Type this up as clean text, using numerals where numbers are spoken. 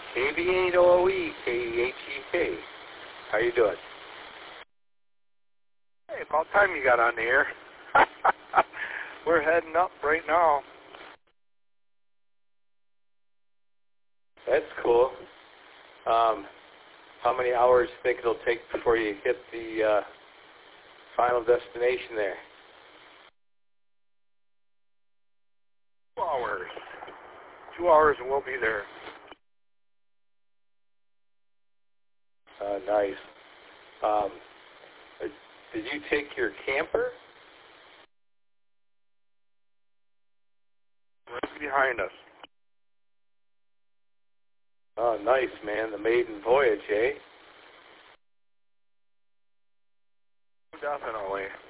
KV8OE, KEHEK. How you doing? Hey, about time you got on the air. We're heading up right now. That's cool. How many hours do you think it'll take before you hit the final destination there? 2 hours. 2 hours and we'll be there. Nice. Did you take your camper? Right behind us. Oh, nice, man. The maiden voyage, eh? Definitely.